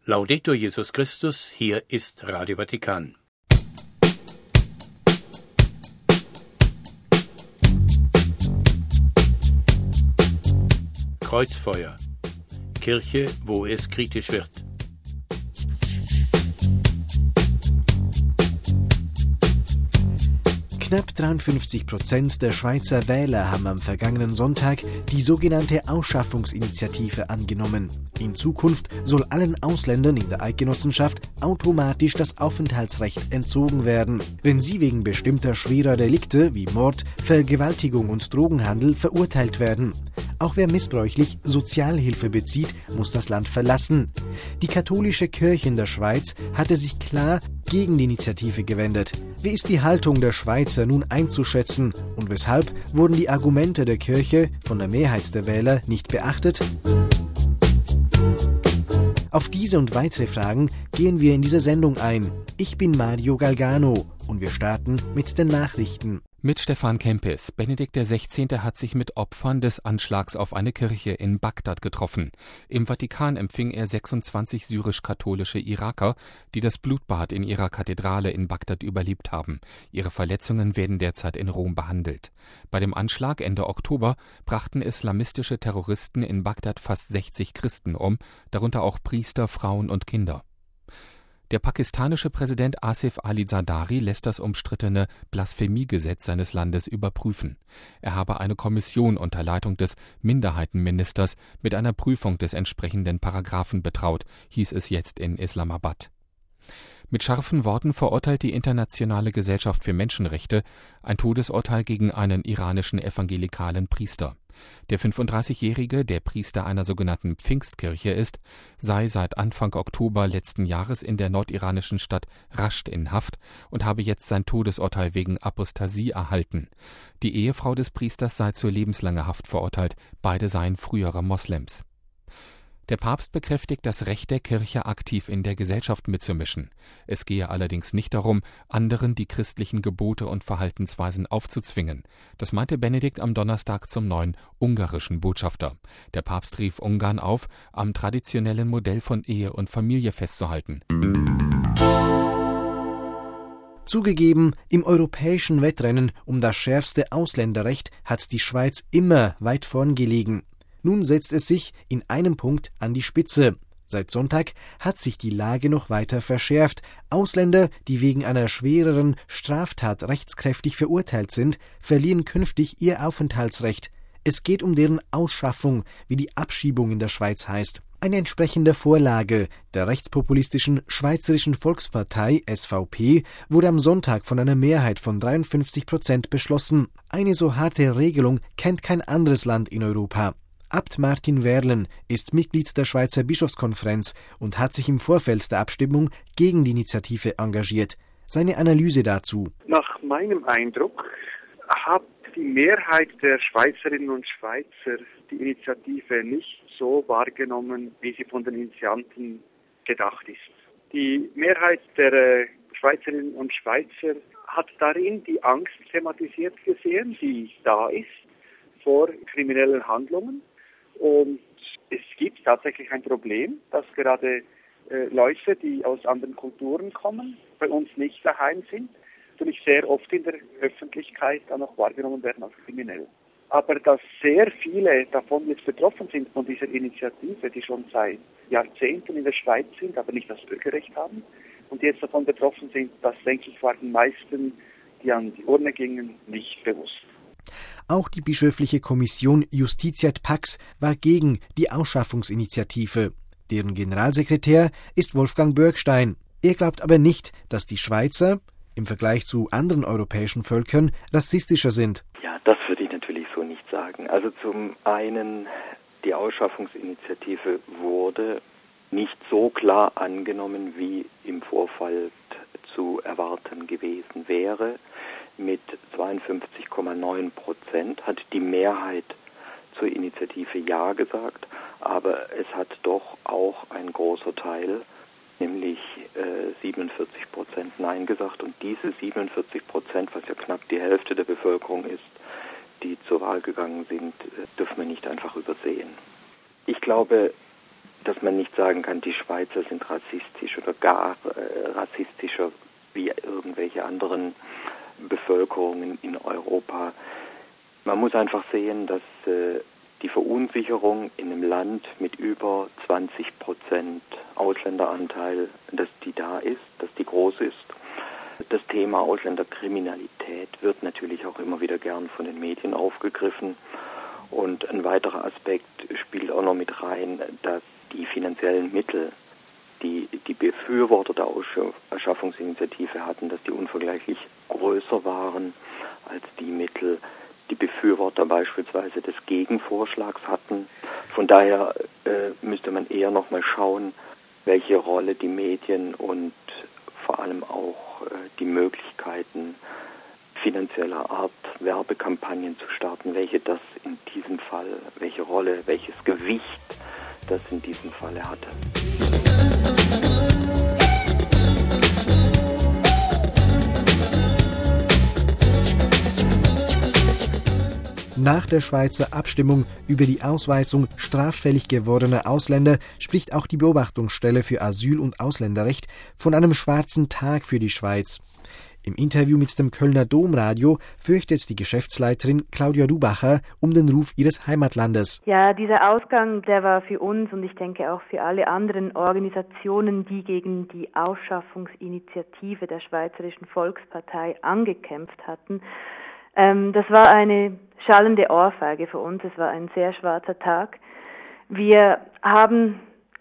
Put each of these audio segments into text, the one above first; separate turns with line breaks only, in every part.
Laudetur Jesus Christus, hier ist Radio Vatikan. Kreuzfeuer. Kirche, wo es kritisch wird.
Knapp 53% der Schweizer Wähler haben am vergangenen Sonntag die sogenannte Ausschaffungsinitiative angenommen. In Zukunft soll allen Ausländern in der Eidgenossenschaft automatisch das Aufenthaltsrecht entzogen werden, wenn sie wegen bestimmter schwerer Delikte wie Mord, Vergewaltigung und Drogenhandel verurteilt werden. Auch wer missbräuchlich Sozialhilfe bezieht, muss das Land verlassen. Die katholische Kirche in der Schweiz hatte sich klar gegen die Initiative gewendet. Wie ist die Haltung der Schweizer nun einzuschätzen und weshalb wurden die Argumente der Kirche von der Mehrheit der Wähler nicht beachtet? Auf diese und weitere Fragen gehen wir in dieser Sendung ein. Ich bin Mario Galgano und wir starten mit den Nachrichten.
Mit Stefan Kempis. Benedikt XVI. Hat sich mit Opfern des Anschlags auf eine Kirche in Bagdad getroffen. Im Vatikan empfing er 26 syrisch-katholische Iraker, die das Blutbad in ihrer Kathedrale in Bagdad überlebt haben. Ihre Verletzungen werden derzeit in Rom behandelt. Bei dem Anschlag Ende Oktober brachten islamistische Terroristen in Bagdad fast 60 Christen um, darunter auch Priester, Frauen und Kinder. Der pakistanische Präsident Asif Ali Zardari lässt das umstrittene Blasphemiegesetz seines Landes überprüfen. Er habe eine Kommission unter Leitung des Minderheitenministers mit einer Prüfung des entsprechenden Paragraphen betraut, hieß es jetzt in Islamabad. Mit scharfen Worten verurteilt die Internationale Gesellschaft für Menschenrechte ein Todesurteil gegen einen iranischen evangelikalen Priester. Der 35-Jährige, der Priester einer sogenannten Pfingstkirche ist, sei seit Anfang Oktober letzten Jahres in der nordiranischen Stadt Rasht in Haft und habe jetzt sein Todesurteil wegen Apostasie erhalten. Die Ehefrau des Priesters sei zu lebenslanger Haft verurteilt, beide seien frühere Moslems. Der Papst bekräftigt das Recht der Kirche, aktiv in der Gesellschaft mitzumischen. Es gehe allerdings nicht darum, anderen die christlichen Gebote und Verhaltensweisen aufzuzwingen. Das meinte Benedikt am Donnerstag zum neuen ungarischen Botschafter. Der Papst rief Ungarn auf, am traditionellen Modell von Ehe und Familie festzuhalten.
Zugegeben, im europäischen Wettrennen um das schärfste Ausländerrecht hat die Schweiz immer weit vorn gelegen. Nun setzt es sich in einem Punkt an die Spitze. Seit Sonntag hat sich die Lage noch weiter verschärft. Ausländer, die wegen einer schwereren Straftat rechtskräftig verurteilt sind, verlieren künftig ihr Aufenthaltsrecht. Es geht um deren Ausschaffung, wie die Abschiebung in der Schweiz heißt. Eine entsprechende Vorlage der rechtspopulistischen Schweizerischen Volkspartei SVP wurde am Sonntag von einer Mehrheit von 53% beschlossen. Eine so harte Regelung kennt kein anderes Land in Europa. Abt Martin Werlen ist Mitglied der Schweizer Bischofskonferenz und hat sich im Vorfeld der Abstimmung gegen die Initiative engagiert. Seine Analyse dazu:
Nach meinem Eindruck hat die Mehrheit der Schweizerinnen und Schweizer die Initiative nicht so wahrgenommen, wie sie von den Initianten gedacht ist. Die Mehrheit der Schweizerinnen und Schweizer hat darin die Angst thematisiert gesehen, die da ist vor kriminellen Handlungen. Und es gibt tatsächlich ein Problem, dass gerade Leute, die aus anderen Kulturen kommen, bei uns nicht daheim sind, natürlich sehr oft in der Öffentlichkeit dann auch wahrgenommen werden als kriminell. Aber dass sehr viele davon jetzt betroffen sind von dieser Initiative, die schon seit Jahrzehnten in der Schweiz sind, aber nicht das Bürgerrecht haben und jetzt davon betroffen sind, das, denke ich, war den meisten, die an die Urne gingen, nicht bewusst.
Auch die bischöfliche Kommission Justitiat Pax war gegen die Ausschaffungsinitiative. Deren Generalsekretär ist Wolfgang Bürgstein. Er glaubt aber nicht, dass die Schweizer im Vergleich zu anderen europäischen Völkern rassistischer sind.
Ja, das würde ich natürlich so nicht sagen. Also zum einen, die Ausschaffungsinitiative wurde nicht so klar angenommen, wie im Vorfeld zu erwarten gewesen wäre. Mit 52,9% hat die Mehrheit zur Initiative Ja gesagt, aber es hat doch auch ein großer Teil, nämlich 47% Nein gesagt. Und diese 47%, was ja knapp die Hälfte der Bevölkerung ist, die zur Wahl gegangen sind, dürfen wir nicht einfach übersehen. Ich glaube, dass man nicht sagen kann, die Schweizer sind rassistisch oder gar rassistischer wie irgendwelche anderen Bevölkerungen in Europa. Man muss einfach sehen, dass die Verunsicherung in einem Land mit über 20% Ausländeranteil, dass die da ist, dass die groß ist. Das Thema Ausländerkriminalität wird natürlich auch immer wieder gern von den Medien aufgegriffen. Und ein weiterer Aspekt spielt auch noch mit rein, dass die finanziellen Mittel, die die Befürworter der Ausschaffungsinitiative hatten, dass die unvergleichlich größer waren als die Mittel, die Befürworter beispielsweise des Gegenvorschlags hatten. Von daher müsste man eher noch mal schauen, welche Rolle die Medien und vor allem auch die Möglichkeiten finanzieller Art Werbekampagnen zu starten, welche das in diesem Fall, welche Rolle, welches Gewicht das in diesem Falle hatte.
Nach der Schweizer Abstimmung über die Ausweisung straffällig gewordener Ausländer spricht auch die Beobachtungsstelle für Asyl- und Ausländerrecht von einem schwarzen Tag für die Schweiz. Im Interview mit dem Kölner Domradio fürchtet die Geschäftsleiterin Claudia Rubacher um den Ruf ihres Heimatlandes.
Ja, dieser Ausgang, der war für uns und ich denke auch für alle anderen Organisationen, die gegen die Ausschaffungsinitiative der Schweizerischen Volkspartei angekämpft hatten, das war eine schallende Ohrfeige für uns. Es war ein sehr schwarzer Tag. Wir hatten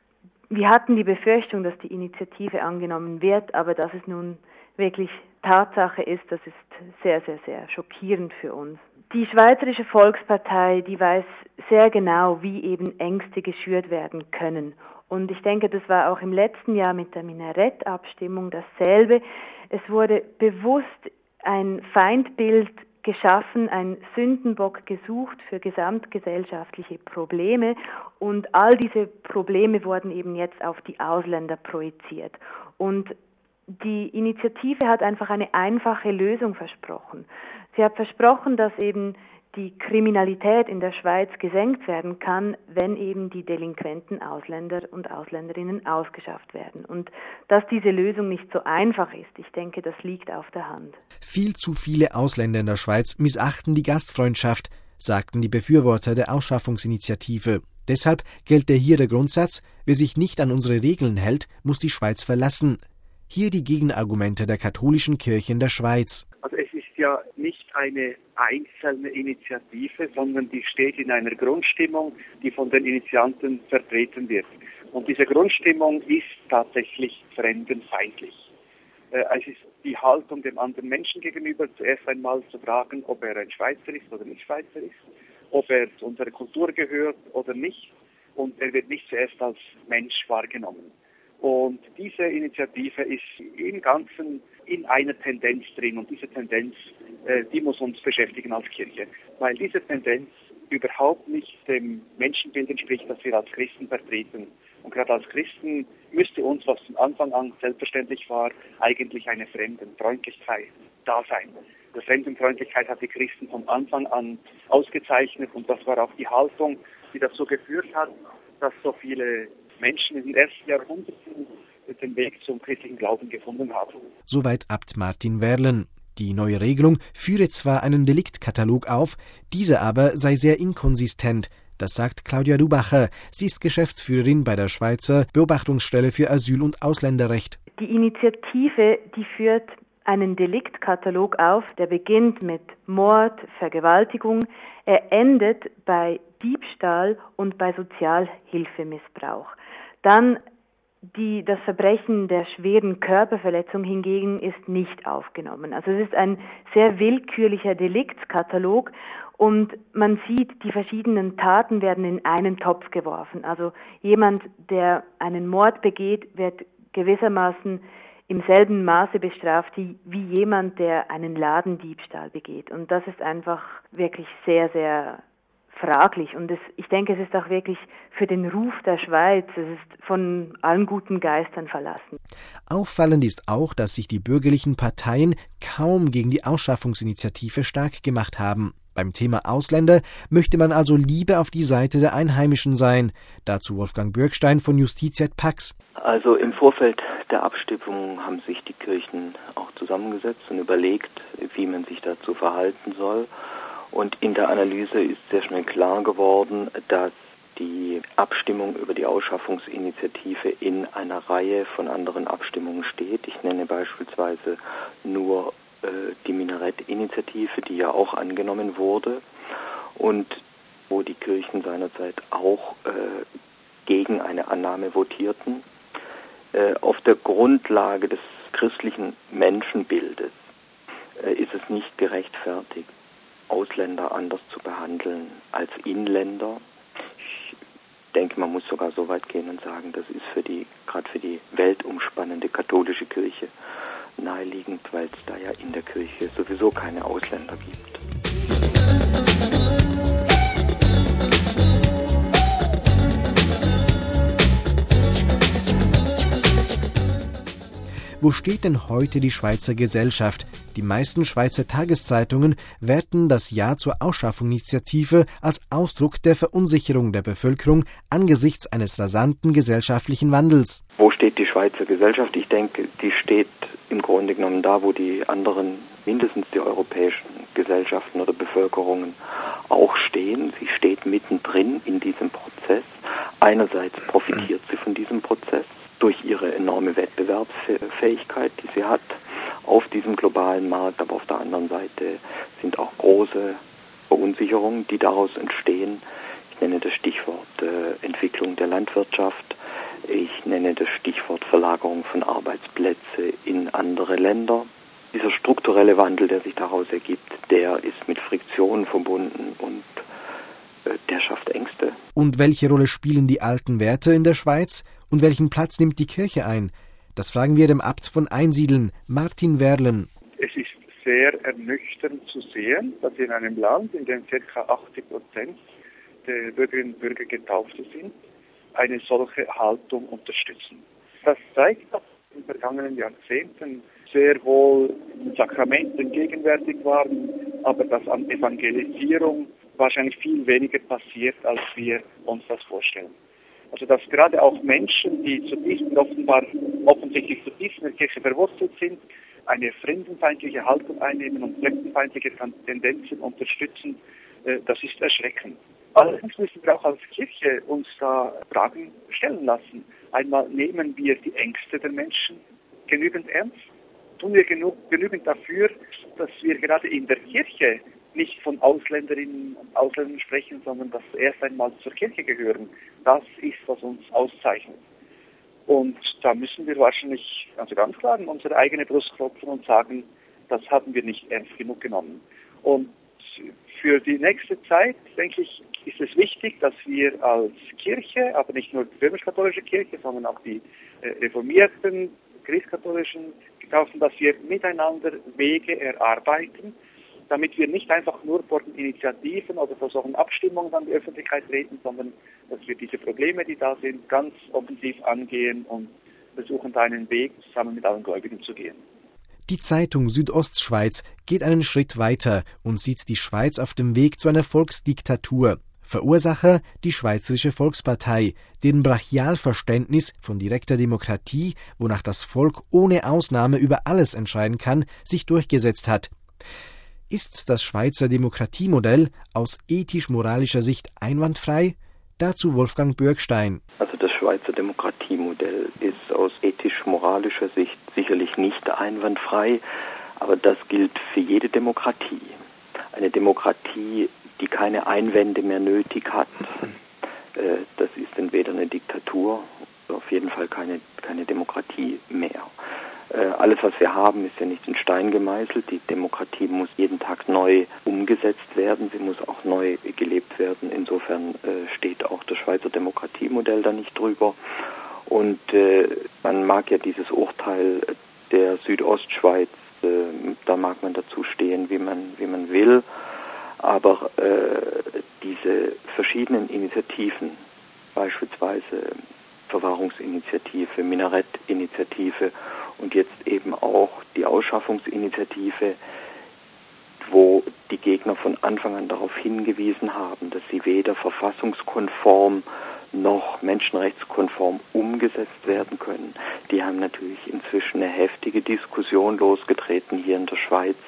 die Befürchtung, dass die Initiative angenommen wird, aber dass es nun wirklich Tatsache ist, das ist sehr, sehr, sehr schockierend für uns. Die Schweizerische Volkspartei, die weiß sehr genau, wie eben Ängste geschürt werden können. Und ich denke, das war auch im letzten Jahr mit der Minarett-Abstimmung dasselbe. Es wurde bewusst ein Feindbild geschaffen, ein Sündenbock gesucht für gesamtgesellschaftliche Probleme und all diese Probleme wurden eben jetzt auf die Ausländer projiziert. Und die Initiative hat einfach eine einfache Lösung versprochen. Sie hat versprochen, dass eben die Kriminalität in der Schweiz gesenkt werden kann, wenn eben die delinquenten Ausländer und Ausländerinnen ausgeschafft werden. Und dass diese Lösung nicht so einfach ist, ich denke, das liegt auf der Hand.
Viel zu viele Ausländer in der Schweiz missachten die Gastfreundschaft, sagten die Befürworter der Ausschaffungsinitiative. Deshalb gelte hier der Grundsatz, wer sich nicht an unsere Regeln hält, muss die Schweiz verlassen. Hier die Gegenargumente der katholischen Kirche in der Schweiz.
Also es ist ja nicht eine einzelne Initiative, sondern die steht in einer Grundstimmung, die von den Initianten vertreten wird. Und diese Grundstimmung ist tatsächlich fremdenfeindlich. Es ist die Haltung dem anderen Menschen gegenüber, zuerst einmal zu fragen, ob er ein Schweizer ist oder nicht Schweizer ist, ob er zu unserer Kultur gehört oder nicht. Und er wird nicht zuerst als Mensch wahrgenommen. Und diese Initiative ist im Ganzen in einer Tendenz drin. Und diese Tendenz, die muss uns beschäftigen als Kirche. Weil diese Tendenz überhaupt nicht dem Menschenbild entspricht, das wir als Christen vertreten. Und gerade als Christen müsste uns, was von Anfang an selbstverständlich war, eigentlich eine Fremdenfreundlichkeit da sein. Die Fremdenfreundlichkeit hat die Christen von Anfang an ausgezeichnet. Und das war auch die Haltung, die dazu geführt hat, dass so viele Menschen in den ersten Jahrhunderten den Weg zum christlichen Glauben gefunden haben.
Soweit Abt Martin Werlen. Die neue Regelung führe zwar einen Deliktkatalog auf, dieser aber sei sehr inkonsistent. Das sagt Claudia Rubacher. Sie ist Geschäftsführerin bei der Schweizer Beobachtungsstelle für Asyl- und Ausländerrecht.
Die Initiative, die führt einen Deliktkatalog auf, der beginnt mit Mord, Vergewaltigung, er endet bei Diebstahl und bei Sozialhilfemissbrauch. Dann das Verbrechen der schweren Körperverletzung hingegen ist nicht aufgenommen. Also es ist ein sehr willkürlicher Deliktskatalog und man sieht, die verschiedenen Taten werden in einen Topf geworfen. Also jemand, der einen Mord begeht, wird gewissermaßen im selben Maße bestraft wie jemand, der einen Ladendiebstahl begeht. Und das ist einfach wirklich sehr, sehr fraglich. Und ich denke, es ist auch wirklich für den Ruf der Schweiz, es ist von allen guten Geistern verlassen.
Auffallend ist auch, dass sich die bürgerlichen Parteien kaum gegen die Ausschaffungsinitiative stark gemacht haben. Beim Thema Ausländer möchte man also lieber auf die Seite der Einheimischen sein. Dazu Wolfgang Bürgstein von Justitia et Pax.
Also im Vorfeld der Abstimmung haben sich die Kirchen auch zusammengesetzt und überlegt, wie man sich dazu verhalten soll. Und in der Analyse ist sehr schnell klar geworden, dass die Abstimmung über die Ausschaffungsinitiative in einer Reihe von anderen Abstimmungen steht. Ich nenne beispielsweise nur die Minarett-Initiative, die ja auch angenommen wurde und wo die Kirchen seinerzeit auch gegen eine Annahme votierten. Auf der Grundlage des christlichen Menschenbildes ist es nicht gerechtfertigt, Ausländer anders zu behandeln als Inländer. Ich denke, man muss sogar so weit gehen und sagen, das ist gerade für die weltumspannende katholische Kirche naheliegend, weil es da ja in der Kirche sowieso keine Ausländer gibt.
Wo steht denn heute die Schweizer Gesellschaft? Die meisten Schweizer Tageszeitungen werten das Ja zur Ausschaffungsinitiative als Ausdruck der Verunsicherung der Bevölkerung angesichts eines rasanten gesellschaftlichen Wandels.
Wo steht die Schweizer Gesellschaft? Ich denke, die steht im Grunde genommen da, wo die anderen, mindestens die europäischen Gesellschaften oder Bevölkerungen auch stehen. Sie steht mittendrin in diesem Prozess. Einerseits profitiert sie von diesem Prozess durch ihre enorme Wettbewerbsfähigkeit, die sie hat auf diesem globalen Markt, aber auf der anderen Seite sind auch große Verunsicherungen, die daraus entstehen. Ich nenne das Stichwort Entwicklung der Landwirtschaft, ich nenne das Stichwort Verlagerung von Arbeitsplätzen in andere Länder. Dieser strukturelle Wandel, der sich daraus ergibt, der ist mit Friktionen verbunden und der schafft Ängste.
Und welche Rolle spielen die alten Werte in der Schweiz? Und welchen Platz nimmt die Kirche ein? Das fragen wir dem Abt von Einsiedeln, Martin Werlen.
Es ist sehr ernüchternd zu sehen, dass in einem Land, in dem ca. 80% der Bürgerinnen und Bürger Getaufte sind, eine solche Haltung unterstützen. Das zeigt, dass in den vergangenen Jahrzehnten sehr wohl Sakramenten gegenwärtig waren, aber dass an Evangelisierung wahrscheinlich viel weniger passiert, als wir uns das vorstellen. Also dass gerade auch Menschen, die offensichtlich zu dieser Kirche verwurzelt sind, eine fremdenfeindliche Haltung einnehmen und fremdenfeindliche Tendenzen unterstützen, das ist erschreckend. Allerdings müssen wir auch als Kirche uns da Fragen stellen lassen. Einmal, nehmen wir die Ängste der Menschen genügend ernst? Tun wir genügend dafür, dass wir gerade in der Kirche nicht von Ausländerinnen und Ausländern sprechen, sondern dass wir erst einmal zur Kirche gehören. Das ist, was uns auszeichnet. Und da müssen wir wahrscheinlich ganz klar in unsere eigene Brust klopfen und sagen, das haben wir nicht ernst genug genommen. Und für die nächste Zeit, denke ich, ist es wichtig, dass wir als Kirche, aber nicht nur die römisch-katholische Kirche, sondern auch die reformierten, christkatholischen Getauften, dass wir miteinander Wege erarbeiten, damit wir nicht einfach nur vor den Initiativen oder vor solchen Abstimmungen an die Öffentlichkeit treten, sondern dass wir diese Probleme, die da sind, ganz offensiv angehen und versuchen, da einen Weg zusammen mit allen Gläubigen zu gehen.
Die Zeitung Südostschweiz geht einen Schritt weiter und sieht die Schweiz auf dem Weg zu einer Volksdiktatur. Verursacher die Schweizerische Volkspartei, deren Brachialverständnis von direkter Demokratie, wonach das Volk ohne Ausnahme über alles entscheiden kann, sich durchgesetzt hat. Ist das Schweizer Demokratiemodell aus ethisch-moralischer Sicht einwandfrei? Dazu Wolfgang Bürgstein.
Also das Schweizer Demokratiemodell ist aus ethisch-moralischer Sicht sicherlich nicht einwandfrei, aber das gilt für jede Demokratie. Eine Demokratie, die keine Einwände mehr nötig hat, das ist entweder eine Diktatur, auf jeden Fall keine Demokratie mehr. Alles, was wir haben, ist ja nicht in Stein gemeißelt. Die Demokratie muss jeden Tag neu umgesetzt werden. Sie muss auch neu gelebt werden. Insofern steht auch das Schweizer Demokratiemodell da nicht drüber. Und man mag ja dieses Urteil der Südostschweiz, da mag man dazu stehen, wie man will. Aber diese verschiedenen Initiativen, beispielsweise Verwahrungsinitiative, Minarettinitiative und jetzt eben auch die Ausschaffungsinitiative, wo die Gegner von Anfang an darauf hingewiesen haben, dass sie weder verfassungskonform noch menschenrechtskonform umgesetzt werden können. Die haben natürlich inzwischen eine heftige Diskussion losgetreten hier in der Schweiz.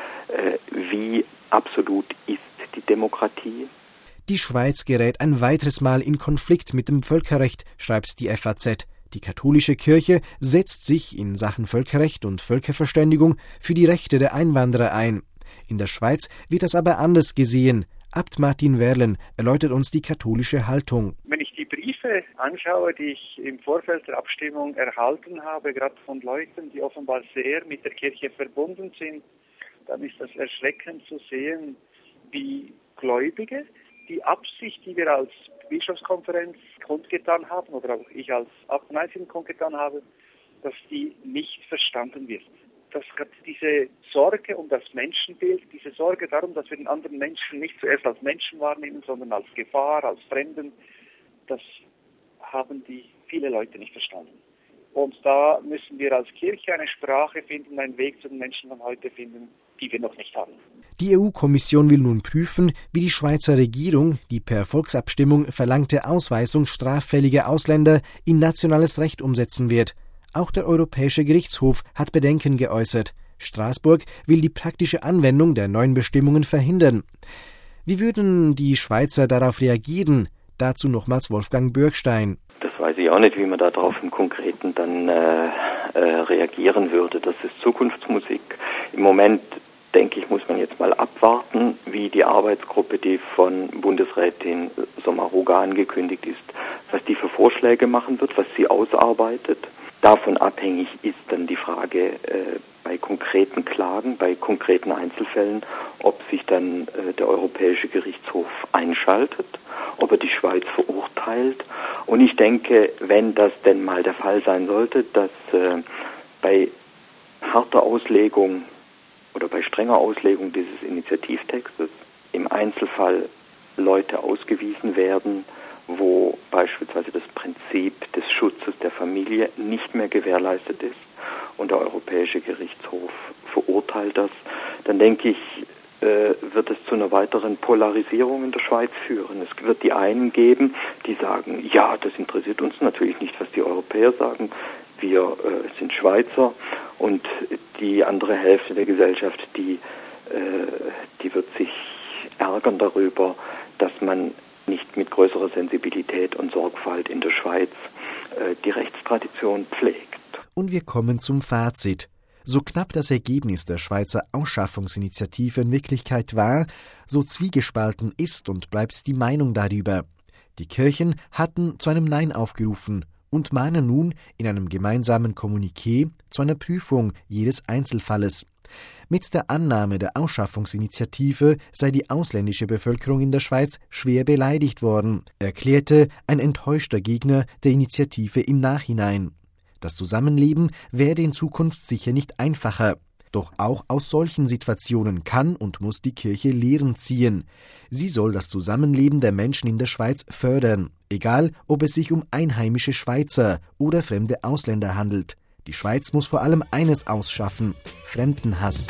Wie absolut ist die Demokratie?
Die Schweiz gerät ein weiteres Mal in Konflikt mit dem Völkerrecht, schreibt die FAZ. Die katholische Kirche setzt sich in Sachen Völkerrecht und Völkerverständigung für die Rechte der Einwanderer ein. In der Schweiz wird das aber anders gesehen. Abt Martin Werlen erläutert uns die katholische Haltung.
Wenn ich die Briefe anschaue, die ich im Vorfeld der Abstimmung erhalten habe, gerade von Leuten, die offenbar sehr mit der Kirche verbunden sind, dann ist das erschreckend zu sehen, wie Gläubige die Absicht, die wir als Bischofskonferenz kundgetan haben, oder auch ich als Abteilungsleiterin kundgetan habe, dass die nicht verstanden wird. Dass diese Sorge um das Menschenbild, diese Sorge darum, dass wir den anderen Menschen nicht zuerst als Menschen wahrnehmen, sondern als Gefahr, als Fremden, das haben die viele Leute nicht verstanden. Und da müssen wir als Kirche eine Sprache finden, einen Weg zu den Menschen von heute finden, die wir noch nicht haben.
Die EU-Kommission will nun prüfen, wie die Schweizer Regierung die per Volksabstimmung verlangte Ausweisung straffälliger Ausländer in nationales Recht umsetzen wird. Auch der Europäische Gerichtshof hat Bedenken geäußert. Straßburg will die praktische Anwendung der neuen Bestimmungen verhindern. Wie würden die Schweizer darauf reagieren? Dazu nochmals Wolfgang Bürgstein.
Das weiß ich auch nicht, wie man darauf im Konkreten dann reagieren würde. Das ist Zukunftsmusik. Im Moment, denke ich, muss man jetzt mal abwarten, wie die Arbeitsgruppe, die von Bundesrätin Sommaruga angekündigt ist, was die für Vorschläge machen wird, was sie ausarbeitet. Davon abhängig ist dann die Frage bei konkreten Klagen, bei konkreten Einzelfällen, ob sich dann der Europäische Gerichtshof einschaltet, ob er die Schweiz verurteilt. Und ich denke, wenn das denn mal der Fall sein sollte, dass bei harter Auslegung oder bei strenger Auslegung dieses Initiativtextes im Einzelfall Leute ausgewiesen werden, wo beispielsweise das Prinzip des Schutzes der Familie nicht mehr gewährleistet ist und der Europäische Gerichtshof verurteilt das, dann denke ich, wird es zu einer weiteren Polarisierung in der Schweiz führen. Es wird die einen geben, die sagen, ja, das interessiert uns natürlich nicht, was die Europäer sagen, wir sind Schweizer, und die andere Hälfte der Gesellschaft, die wird sich ärgern darüber, dass man nicht mit größerer Sensibilität und Sorgfalt in der Schweiz die Rechtstradition pflegt.
Und wir kommen zum Fazit. So knapp das Ergebnis der Schweizer Ausschaffungsinitiative in Wirklichkeit war, so zwiegespalten ist und bleibt die Meinung darüber. Die Kirchen hatten zu einem Nein aufgerufen und mahnen nun in einem gemeinsamen Kommuniqué zu einer Prüfung jedes Einzelfalles. Mit der Annahme der Ausschaffungsinitiative sei die ausländische Bevölkerung in der Schweiz schwer beleidigt worden, erklärte ein enttäuschter Gegner der Initiative im Nachhinein. Das Zusammenleben werde in Zukunft sicher nicht einfacher. Doch auch aus solchen Situationen kann und muss die Kirche Lehren ziehen. Sie soll das Zusammenleben der Menschen in der Schweiz fördern, egal ob es sich um einheimische Schweizer oder fremde Ausländer handelt. Die Schweiz muss vor allem eines ausschaffen: Fremdenhass.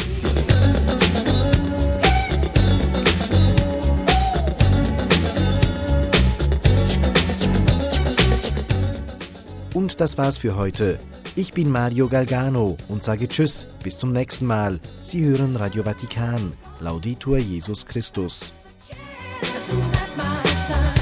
Und das war's für heute. Ich bin Mario Galgano und sage Tschüss, bis zum nächsten Mal. Sie hören Radio Vatikan. Laudetur Jesus Christus.